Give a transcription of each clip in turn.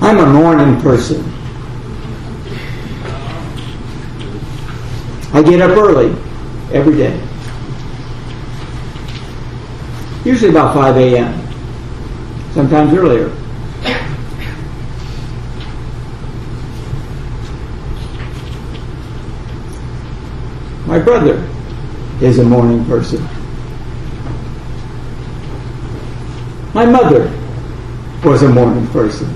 I'm a morning person. I get up early every day. Usually about 5 a.m. Sometimes earlier. My brother is a morning person. My mother was a morning person.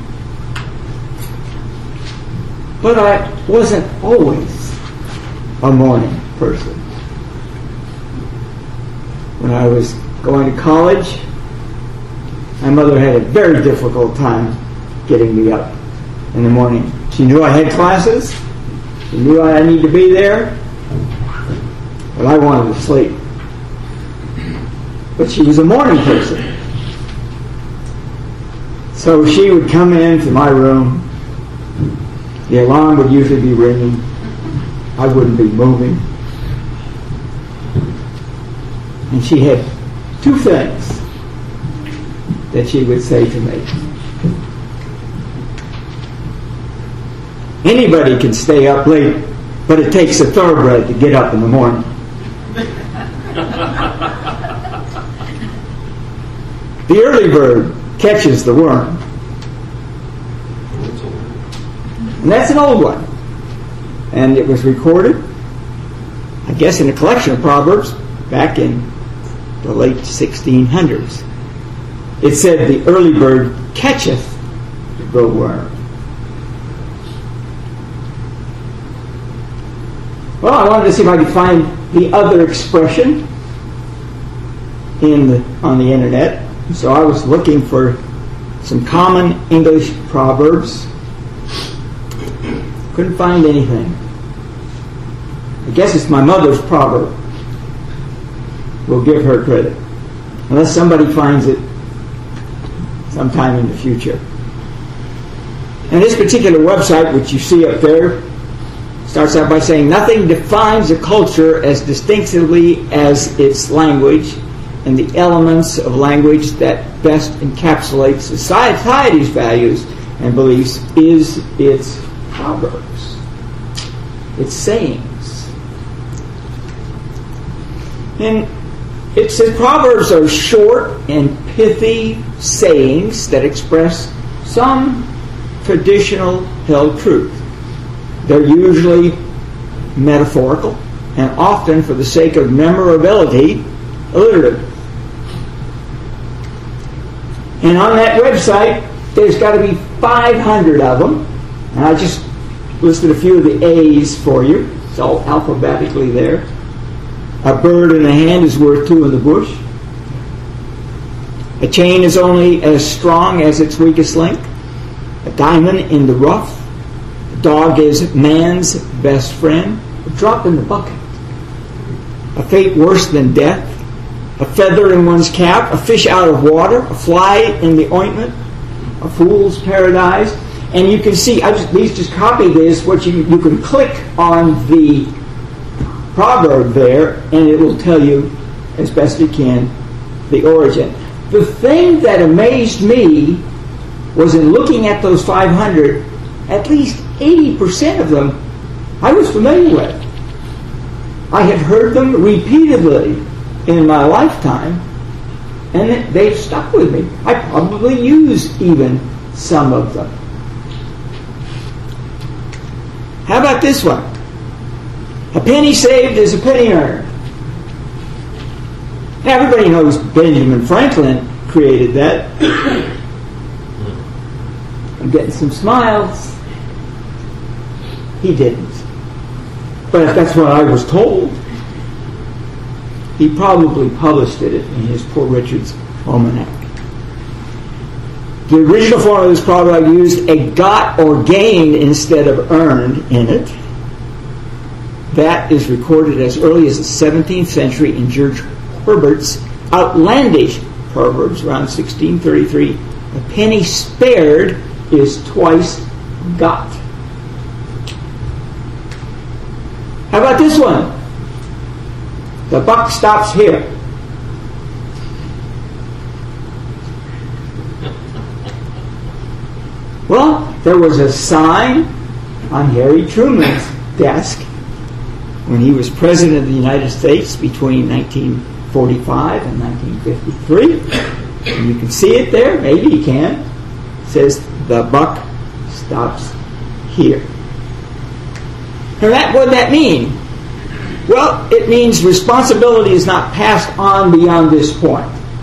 But I wasn't always a morning person. When I was going to college, my mother had a very difficult time getting me up in the morning. She knew I had classes. She knew I needed to be there. But I wanted to sleep. But she was a morning person. So she would come into my room. The alarm would usually be ringing. I wouldn't be moving. And she had two things that she would say to me. Anybody can stay up late, but it takes a thoroughbred to get up in the morning. The early bird catches the worm. And that's an old one. And it was recorded, I guess, in a collection of Proverbs back in the late 1600s. It said, the early bird catcheth the worm. Well, I wanted to see if I could find the other expression on the internet. So I was looking for some common English proverbs. Couldn't find anything. I guess it's my mother's proverb. We'll give her credit. Unless somebody finds it sometime in the future. And this particular website, which you see up there, starts out by saying, nothing defines a culture as distinctively as its language and the elements of language that best encapsulates society's values and beliefs is its proverbs, its sayings. And it says proverbs are short and pithy sayings that express some traditional held truth. They're usually metaphorical and often, for the sake of memorability, alliterative. And on that website, there's got to be 500 of them. And I just listed a few of the A's for you. It's all alphabetically there. A bird in the hand is worth two in the bush. A chain is only as strong as its weakest link. A diamond in the rough. A dog is man's best friend. A drop in the bucket. A fate worse than death. A feather in one's cap. A fish out of water. A fly in the ointment. A fool's paradise. And you can see, these just copy this, what you can click on the proverb there, and it will tell you, as best it can, the origin. The thing that amazed me was in looking at those 500, at least 80% of them I was familiar with. I had heard them repeatedly in my lifetime, and they've stuck with me. I probably used even some of them. How about this one? A penny saved is a penny earned. Now everybody knows Benjamin Franklin created that. I'm getting some smiles. He didn't. But if that's what I was told, he probably published it in his Poor Richard's Almanac. The original form of this proverb used a got or gained instead of earned in it. That is recorded as early as the 17th century in George Herbert's outlandish Proverbs around 1633. A penny spared is twice got. How about this one? The buck stops here. Well, there was a sign on Harry Truman's desk when he was President of the United States between 1945 and 1953. And you can see it there. Maybe you can. It says, "The buck stops here." Now, what would that mean? Well, it means responsibility is not passed on beyond this point.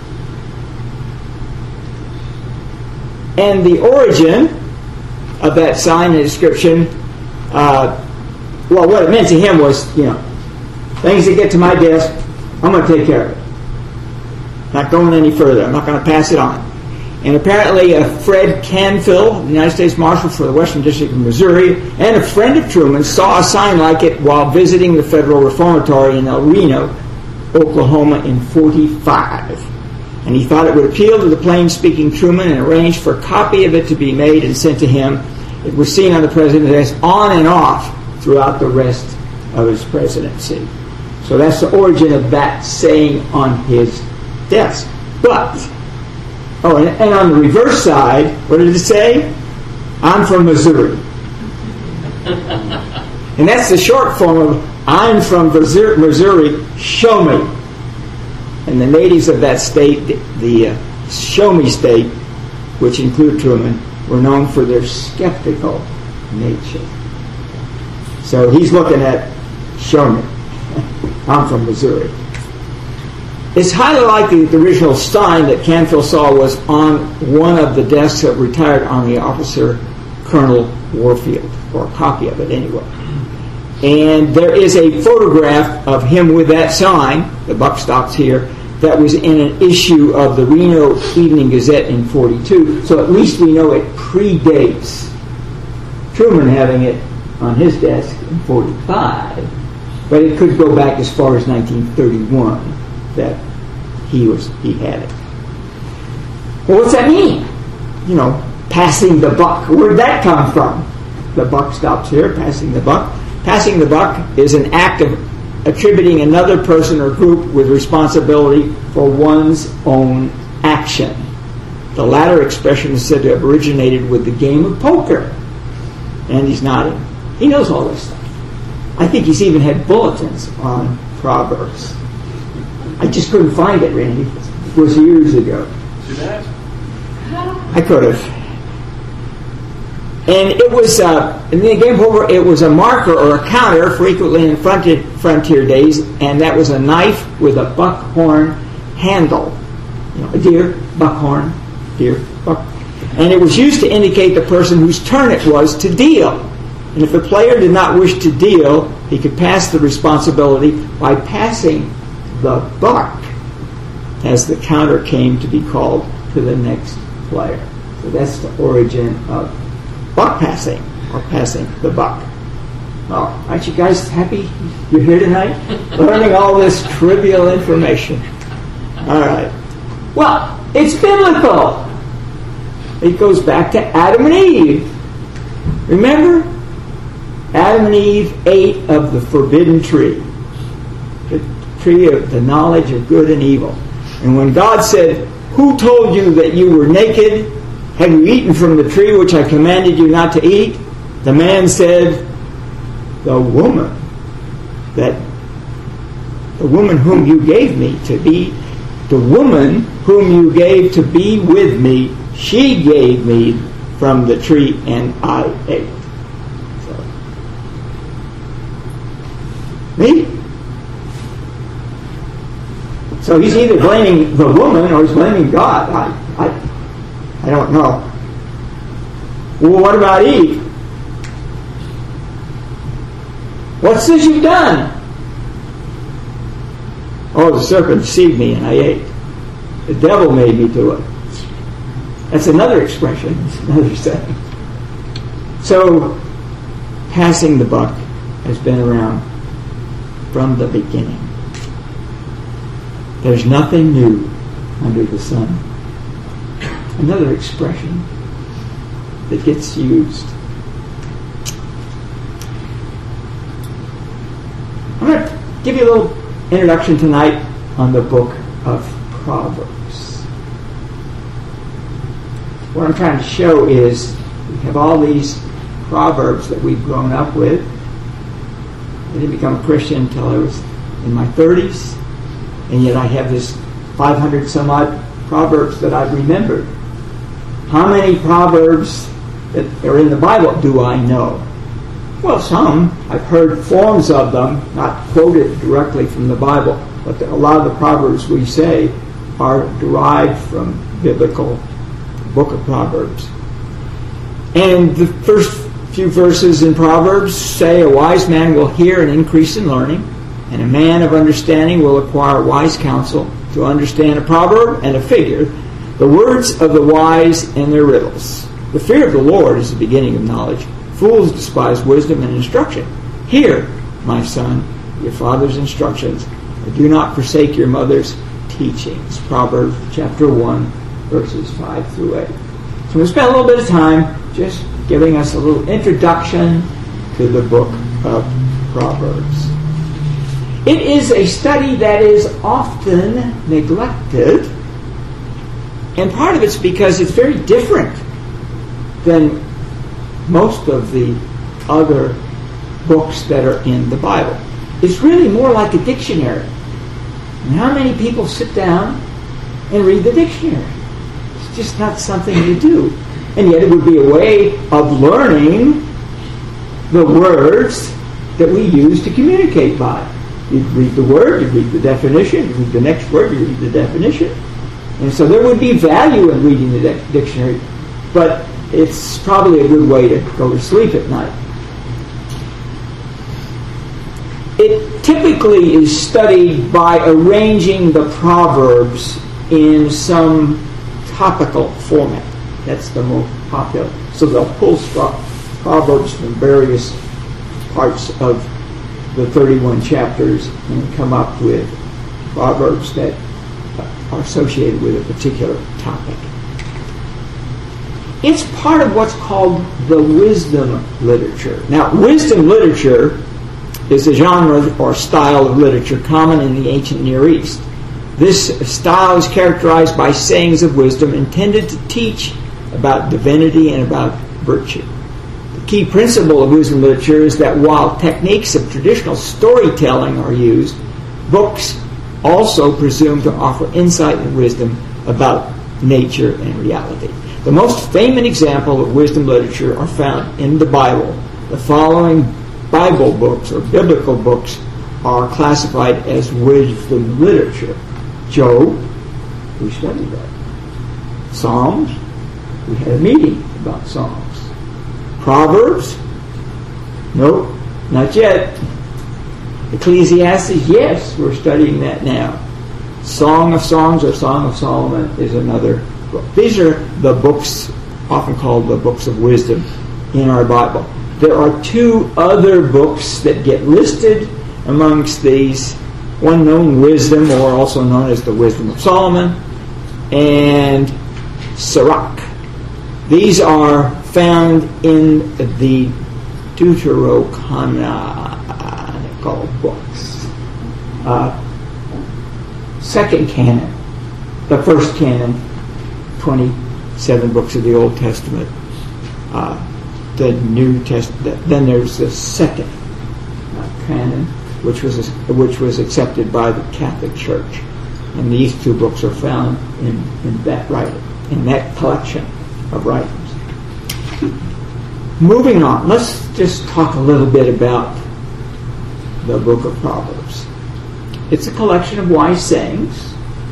And the origin of that sign and description, what it meant to him was, things that get to my desk, I'm going to take care of it. Not going any further. I'm not going to pass it on. And apparently Fred Canfield, the United States Marshal for the Western District of Missouri, and a friend of Truman saw a sign like it while visiting the Federal Reformatory in El Reno, Oklahoma in 1945. And he thought it would appeal to the plain-speaking Truman and arranged for a copy of it to be made and sent to him. It was seen on the president's desk on and off throughout the rest of his presidency. So that's the origin of that saying on his desk. But, and on the reverse side, what did it say? "I'm from Missouri." And that's the short form of "I'm from Missouri, show me." And the natives of that state, the Show Me State, which include Truman, were known for their skeptical nature. So he's looking at, "Show me. I'm from Missouri." It's highly likely that the original sign that Canfield saw was on one of the desks of retired Army officer Colonel Warfield, or a copy of it anyway. And there is a photograph of him with that sign, "The buck stops here," that was in an issue of the Reno Evening Gazette in 1942. So at least we know it predates Truman having it on his desk in 1945. But it could go back as far as 1931 that he had it. Well, what's that mean? Passing the buck. Where did that come from? The buck stops here, passing the buck. Passing the buck is an act of attributing another person or group with responsibility for one's own action. The latter expression is said to have originated with the game of poker. And he's nodding. He knows all this stuff. I think he's even had bulletins on Proverbs. I just couldn't find it, Randy. It was years ago. Too bad. I could have. And it was in the game of poker. It was a marker or a counter, frequently in frontier days, and that was a knife with a buckhorn handle. A deer, buckhorn, deer, buck. And it was used to indicate the person whose turn it was to deal. And if the player did not wish to deal, he could pass the responsibility by passing the buck, as the counter came to be called to the next player. So that's the origin of buck passing, or passing the buck. Oh, aren't you guys happy you're here tonight? Learning all this trivial information. All right. Well, it's biblical. It goes back to Adam and Eve. Remember? Adam and Eve ate of the forbidden tree. The tree of the knowledge of good and evil. And when God said, "Who told you that you were naked? Have you eaten from the tree which I commanded you not to eat?" The man said, the woman whom you gave me to be, the woman whom you gave to be with me, she gave me from the tree and I ate. Me? So he's either blaming the woman or he's blaming God. I don't know. Well, what about Eve? What's this you've done? Oh, the serpent deceived me and I ate. The devil made me do it. That's another expression. It's another saying. So, passing the buck has been around from the beginning. There's nothing new under the sun. Another expression that gets used. I'm going to give you a little introduction tonight on the book of Proverbs. What I'm trying to show is We have all these proverbs that we've grown up with. I didn't become a Christian until I was in my 30s, and yet I have this 500 some odd proverbs that I've remembered. How many proverbs that are in the Bible do I know? Well, some. I've heard forms of them, not quoted directly from the Bible, but a lot of the proverbs we say are derived from biblical book of Proverbs. And the first few verses in Proverbs say, a wise man will hear and increase in learning, and a man of understanding will acquire wise counsel. To understand a proverb and a figure, the words of the wise and their riddles. The fear of the Lord is the beginning of knowledge. Fools despise wisdom and instruction. Hear, my son, your father's instructions, and do not forsake your mother's teachings. Proverbs chapter 1, verses 5 through 8. So we'll spend a little bit of time just giving us a little introduction to the book of Proverbs. It is a study that is often neglected, and part of it's because it's very different than most of the other books that are in the Bible. It's really more like a dictionary. And how many people sit down and read the dictionary? It's just not something you do. And yet it would be a way of learning the words that we use to communicate by. You read the word, you read the definition, you read the next word, you read the definition. And so there would be value in reading the dictionary, but it's probably a good way to go to sleep at night. It typically is studied by arranging the Proverbs in some topical format. That's the most popular. So they'll pull Proverbs from various parts of the 31 chapters and come up with proverbs that are associated with a particular topic. It's part of what's called the wisdom literature. Now, wisdom literature is a genre or style of literature common in the ancient Near East. This style is characterized by sayings of wisdom intended to teach about divinity and about virtue. The key principle of wisdom literature is that while techniques of traditional storytelling are used, books also presume to offer insight and wisdom about nature and reality. The most famous example of wisdom literature are found in the Bible. The following Bible books or biblical books are classified as wisdom literature. Job, we studied that. Psalms, we had a meeting about Psalms. Proverbs, nope, not yet. Ecclesiastes, yes, we're studying that now. Song of Songs or Song of Solomon is another book. These are the books often called the books of wisdom in our Bible. There are two other books that get listed amongst these. One known wisdom, or also known as the Wisdom of Solomon, and Sirach. These are found in the Deuterocanonical books. Second canon, the first canon, 27 books of the Old Testament. The New Testament. Then there's the second canon, which was accepted by the Catholic Church, and these two books are found in that writing, in that collection of writings. Moving on, let's just talk a little bit about the book of Proverbs. It's a collection of wise sayings.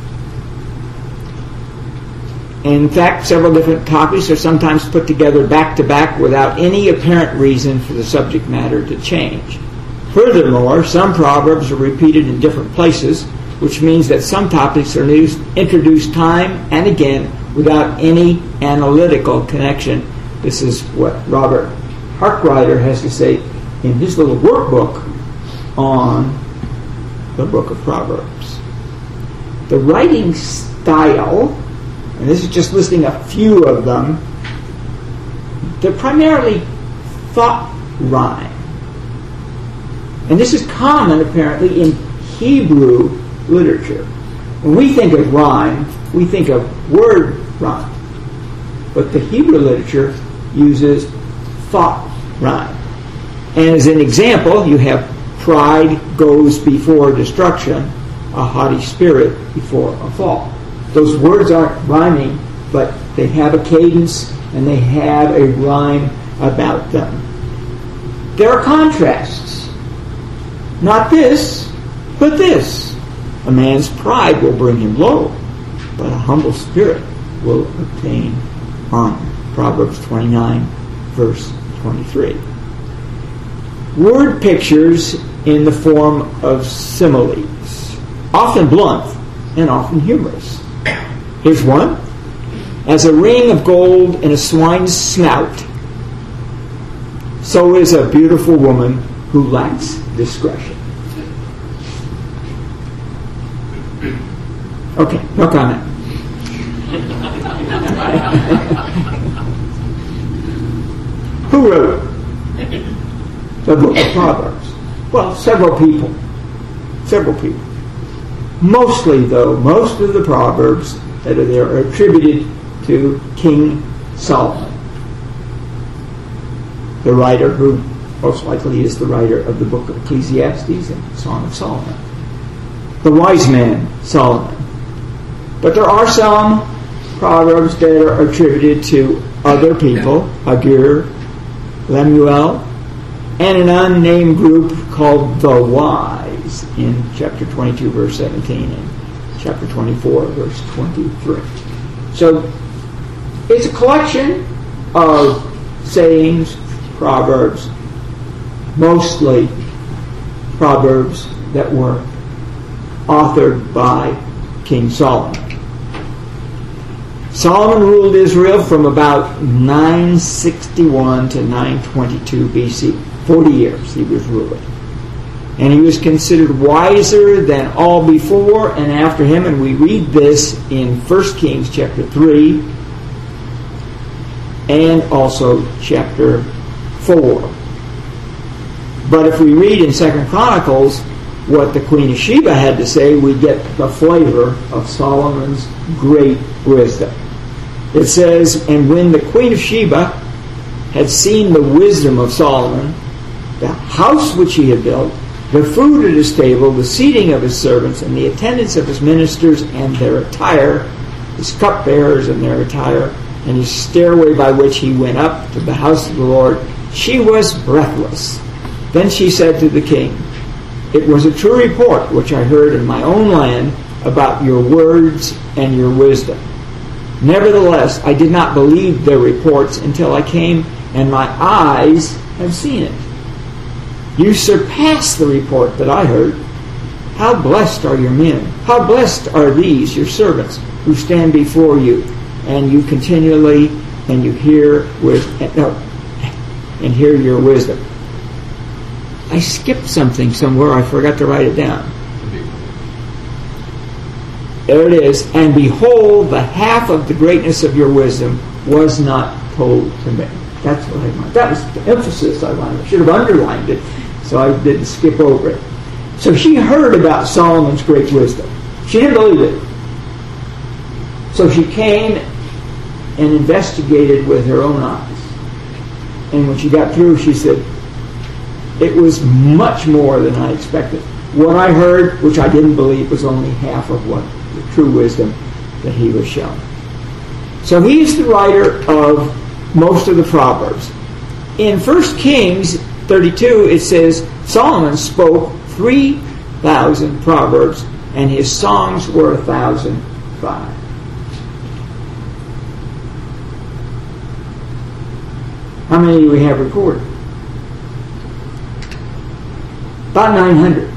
In fact, several different topics are sometimes put together back to back without any apparent reason for the subject matter to change. Furthermore, some proverbs are repeated in different places, which means that some topics are introduced time and again without any analytical connection. This is what Robert Harkrider has to say in his little workbook on the book of Proverbs. The writing style, and this is just listing a few of them, they're primarily thought rhyme. And this is common, apparently, in Hebrew literature. When we think of rhyme, we think of word rhyme. But the Hebrew literature uses thought rhyme. And as an example, you have pride goes before destruction, a haughty spirit before a fall. Those words aren't rhyming, but they have a cadence and they have a rhyme about them. There are contrasts. Not this, but this. A man's pride will bring him low, but a humble spirit will obtain honor. Proverbs 29, verse 23. Word pictures in the form of similes, often blunt and often humorous. Here's one. As a ring of gold in a swine's snout, so is a beautiful woman who lacks discretion. Okay, no comment. Who wrote the book of Proverbs? Well, several people. Mostly, though, most of the Proverbs that are there are attributed to King Solomon, the writer who most likely is the writer of the book of Ecclesiastes and Song of Solomon. The wise man, Solomon. But there are some Proverbs that are attributed to other people, Agur, Lemuel, and an unnamed group called the wise in chapter 22, verse 17, and chapter 24, verse 23. So it's a collection of sayings, proverbs, mostly proverbs that were authored by King Solomon. Solomon ruled Israel from about 961 to 922 BC. 40 years he was ruling. And he was considered wiser than all before and after him. And we read this in 1 Kings chapter 3 and also chapter 4. But if we read in 2 Chronicles what the Queen of Sheba had to say, we get the flavor of Solomon's great wisdom. It says, and when the Queen of Sheba had seen the wisdom of Solomon, the house which he had built, the food at his table, the seating of his servants, and the attendance of his ministers and their attire, his cupbearers and their attire, and his stairway by which he went up to the house of the Lord, she was breathless. Then she said to the king, it was a true report which I heard in my own land about your words and your wisdom. Nevertheless, I did not believe their reports until I came and my eyes have seen it. You surpass the report that I heard. How blessed are your men. How blessed are these, your servants, who stand before you, and you continually, and you hear and hear your wisdom. I skipped something somewhere. I forgot to write it down. There it is. And behold, the half of the greatness of your wisdom was not told to me. That's what I wanted. That was the emphasis I wanted. I should have underlined it, so I didn't skip over it. So she heard about Solomon's great wisdom. She didn't believe it. So she came and investigated with her own eyes. And when she got through, she said, it was much more than I expected. What I heard, which I didn't believe, was only half of what the true wisdom that he was shown. So he's the writer of most of the Proverbs. In 1 Kings 32, it says, Solomon spoke 3,000 proverbs, and his songs were 1,005. How many do we have recorded? About 900.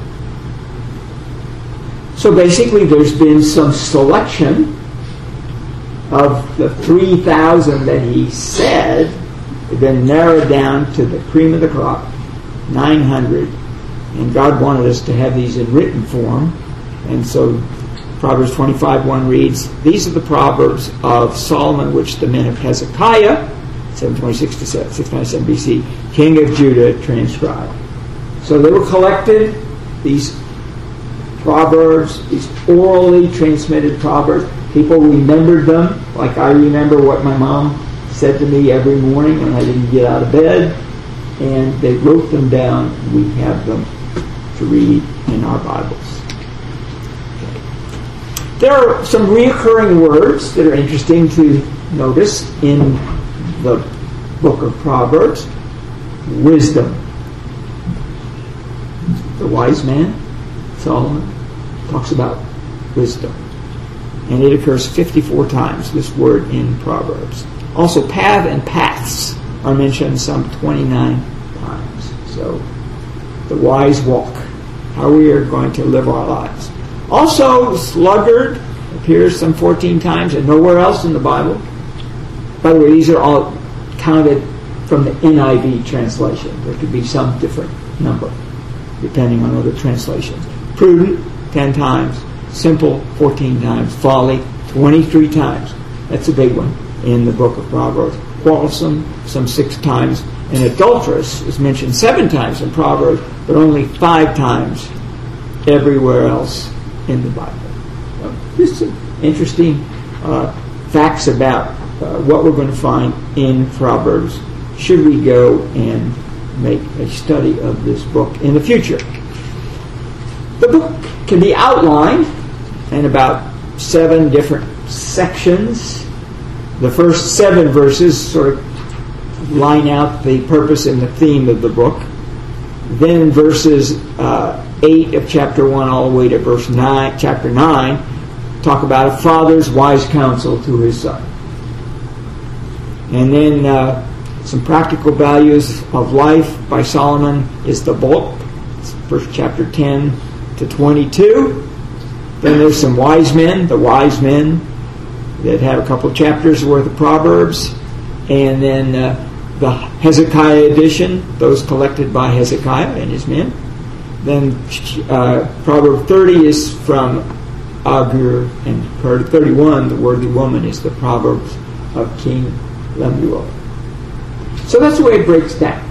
So basically there's been some selection of the 3,000 that he said, have been narrowed down to the cream of the crop, 900. And God wanted us to have these in written form. And so Proverbs 25:1 reads, these are the Proverbs of Solomon, which the men of Hezekiah, 726 to 697 BC, king of Judah, transcribed. So they were collected, these Proverbs, these orally transmitted Proverbs. People remembered them, like I remember what my mom said to me every morning when I didn't get out of bed, and they wrote them down. We have them to read in our Bibles. There are some reoccurring words that are interesting to notice in the book of Proverbs. Wisdom. The wise man, Solomon, talks about wisdom. And it occurs 54 times, this word in Proverbs. Also, path and paths are mentioned some 29 times. So, the wise walk, how we are going to live our lives. Also, sluggard appears some 14 times and nowhere else in the Bible. By the way, these are all counted from the NIV translation. There could be some different number depending on other translations. Prudent, 10 times. Simple, 14 times. Folly, 23 times. That's a big one in the book of Proverbs. Quarrelsome, some 6 times. And adulterous is mentioned 7 times in Proverbs, but only 5 times everywhere else in the Bible. So, just some interesting facts about what we're going to find in Proverbs should we go and make a study of this book in the future. The book can be outlined in about 7 different sections. The first 7 verses sort of line out the purpose and the theme of the book. Then verses 8 of chapter 1 all the way to verse 9, chapter 9, talk about a father's wise counsel to his son. And then some practical values of life by Solomon is the bulk. It's first chapter 10 to 22. Then there's some wise men, the wise men that have a couple of chapters worth of Proverbs. And then the Hezekiah edition, those collected by Hezekiah and his men. Then Proverb 30 is from Agur, and 31, the worthy woman, is the Proverbs of King Lemuel. So that's the way it breaks down.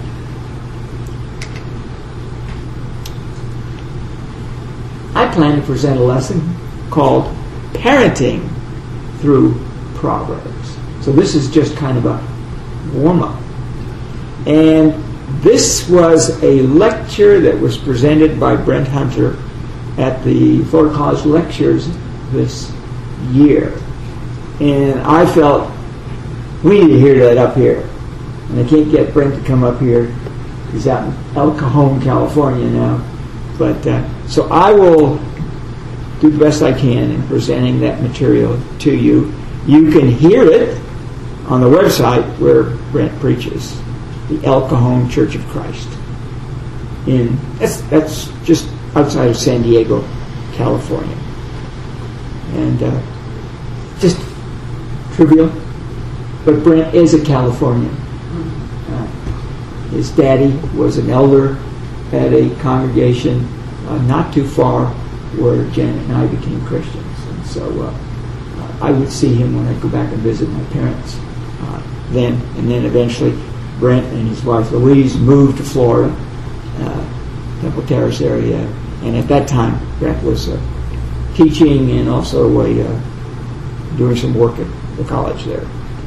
I plan to present a lesson called Parenting Through Proverbs. So this is just kind of a warm-up. And this was a lecture that was presented by Brent Hunter at the Florida College Lectures this year. And I felt we need to hear that up here. And I can't get Brent to come up here. He's out in El Cajon, California now. But so I will do the best I can in presenting that material to you. You can hear it on the website where Brent preaches, the El Cajon Church of Christ. That's just outside of San Diego, California. And just trivial, but Brent is a Californian. His daddy was an elder at a congregation not too far where Janet and I became Christians. And so I would see him when I go back and visit my parents then. And then eventually Brent and his wife Louise moved to Florida, Temple Terrace area. And at that time, Brent was teaching and also doing some work at the college there.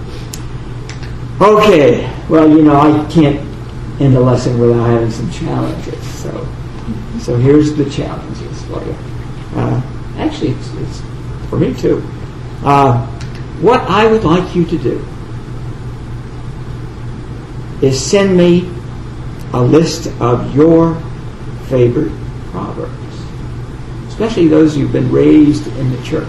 Okay, well, I can't end the lesson without having some challenges. So here's the challenges for you. Actually, it's for me too. What I would like you to do is send me a list of your favorite Proverbs, especially those you've been raised in the church.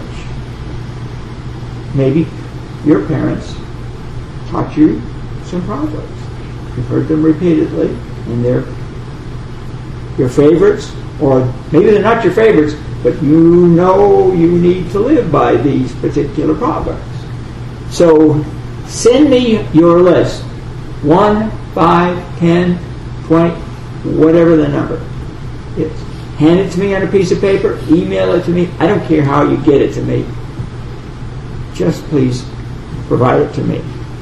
Maybe your parents taught you some Proverbs. You've heard them repeatedly, and they're your favorites, or maybe they're not your favorites, but you know you need to live by these particular Proverbs. So send me your list. 1, 5, 10, 20, whatever the number is. Hand it to me on a piece of paper. Email it to me. I don't care how you get it to me. Just please provide it to me.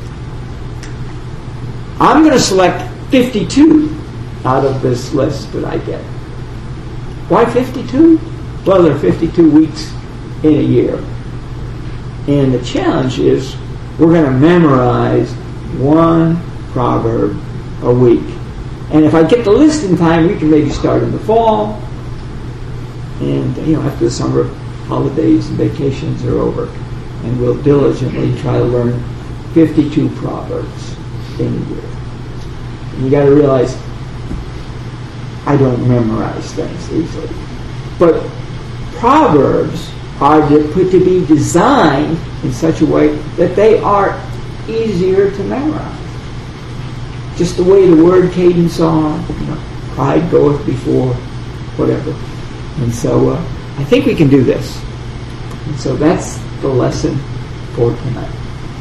I'm going to select 52 out of this list that I get. Why 52? Well, there are 52 weeks in a year. And the challenge is we're going to memorize one proverb a week. And if I get the list in time, we can maybe start in the fall. And, after the summer holidays and vacations are over. And we'll diligently try to learn 52 proverbs in a year. And you got to realize, I don't memorize things easily. But proverbs are put to be designed in such a way that they are easier to memorize. Just the way the word cadence on, pride goeth before whatever. And so I think we can do this. And so that's the lesson for tonight.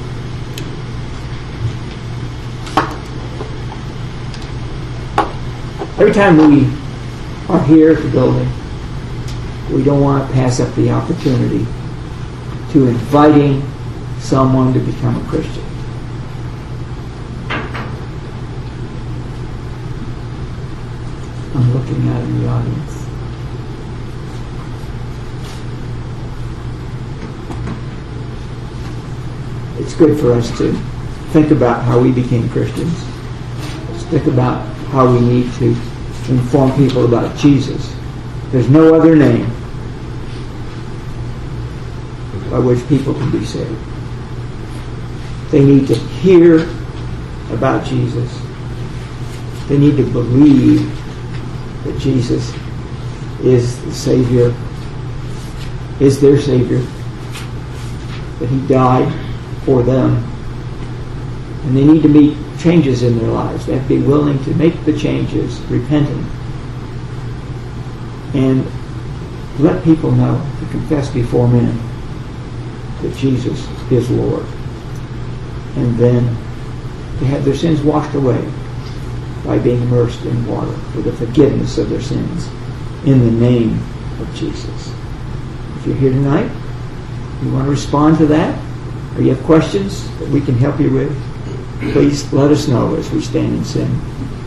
Every time we are here at the building, we don't want to pass up the opportunity to inviting someone to become a Christian. I'm looking out in the audience. It's good for us to think about how we became Christians. Let's think about how we need to inform people about Jesus. There's no other name by which people can be saved. They need to hear about Jesus. They need to believe that Jesus is the Savior, is their Savior, that He died for them. And they need to make changes in their lives. They have to be willing to make the changes, repenting, and let people know, to confess before men that Jesus is Lord. And then to have their sins washed away by being immersed in water for the forgiveness of their sins in the name of Jesus. If you're here tonight, you want to respond to that, or you have questions that we can help you with, please let us know as we stand and sing.